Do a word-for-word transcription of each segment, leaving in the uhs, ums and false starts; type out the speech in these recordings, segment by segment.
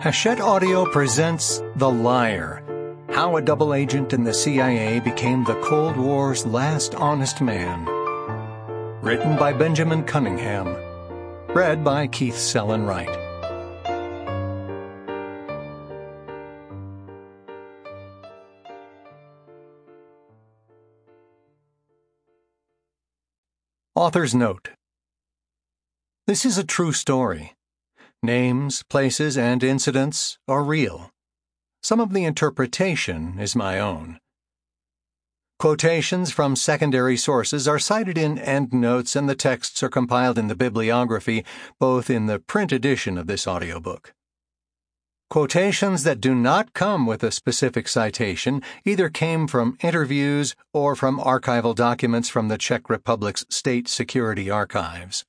Hachette Audio presents The Liar, How a Double Agent in the C I A Became the Cold War's Last Honest Man. Written by Benjamin Cunningham. Read by Keith Sellon-Wright. Author's Note: This is a true story. Names, places, and incidents are real. Some of the interpretation is my own. Quotations from secondary sources are cited in endnotes, and the texts are compiled in the bibliography, both in the print edition of this audiobook. Quotations that do not come with a specific citation either came from interviews or from archival documents from the Czech Republic's State Security Archives.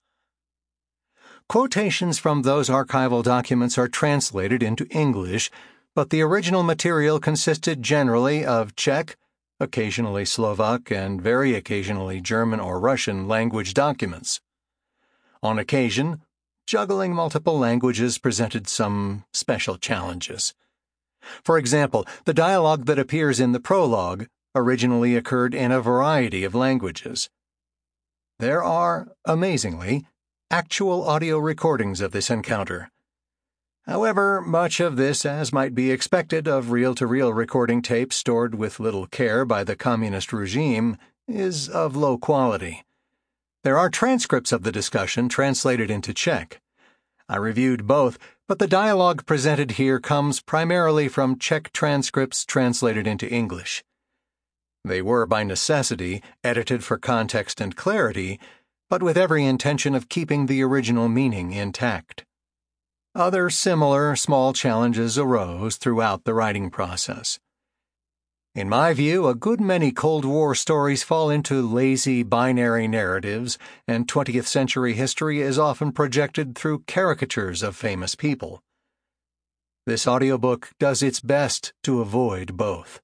Quotations from those archival documents are translated into English, but the original material consisted generally of Czech, occasionally Slovak, and very occasionally German or Russian language documents. On occasion, juggling multiple languages presented some special challenges. For example, the dialogue that appears in the prologue originally occurred in a variety of languages. There are, amazingly, actual audio recordings of this encounter. However, much of this, as might be expected of reel-to-reel recording tapes stored with little care by the communist regime, is of low quality. There are transcripts of the discussion translated into Czech. I reviewed both, but the dialogue presented here comes primarily from Czech transcripts translated into English. They were, by necessity, edited for context and clarity, but with every intention of keeping the original meaning intact. Other similar small challenges arose throughout the writing process. In my view, a good many Cold War stories fall into lazy binary narratives, and twentieth century history is often projected through caricatures of famous people. This audiobook does its best to avoid both.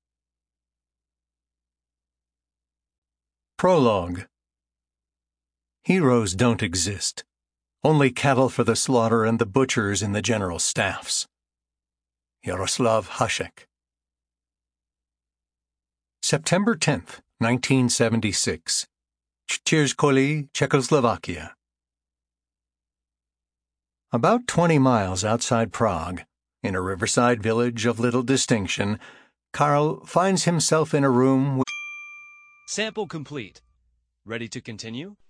Prologue. Heroes don't exist. Only cattle for the slaughter and the butchers in the general staffs. Yaroslav Hašek. September tenth, nineteen seventy-six. Čtyřkoly, Czechoslovakia. About twenty miles outside Prague, in a riverside village of little distinction, Karl finds himself in a room with... Sample complete. Ready to continue?